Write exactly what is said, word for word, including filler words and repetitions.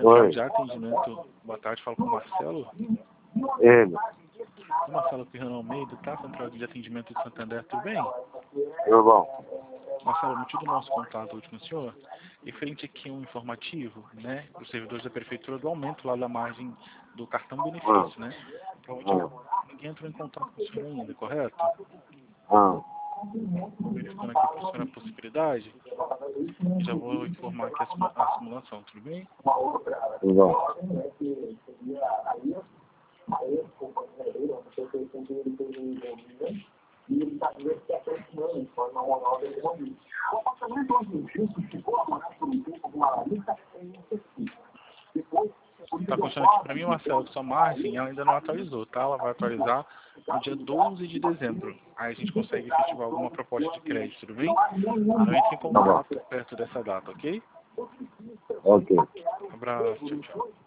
central Oi. de atendimento. Boa tarde, falo com o Marcelo. Ele. O Marcelo Pirrano Almeida, tá? Central de atendimento de Santander, tudo bem? Tudo bom? Marcelo, o motivo do nosso contato hoje com o senhor, referente aqui a um informativo, né, os servidores da prefeitura do aumento lá da margem do cartão benefício, né? Provavelmente ninguém entrou em contato com o senhor ainda, correto? Ah. Verificando aqui para o senhor a possibilidade, eu já vou informar aqui a, simu- a simulação, tudo bem? Tudo bom? Está constando aqui para mim, Marcelo, que sua margem ela ainda não atualizou, tá? Ela vai atualizar no dia doze de dezembro. Aí a gente consegue efetivar alguma proposta de crédito, tudo bem? Não entre em Tá bom. contato perto dessa data, ok? Ok. Abraço, tchau, tchau.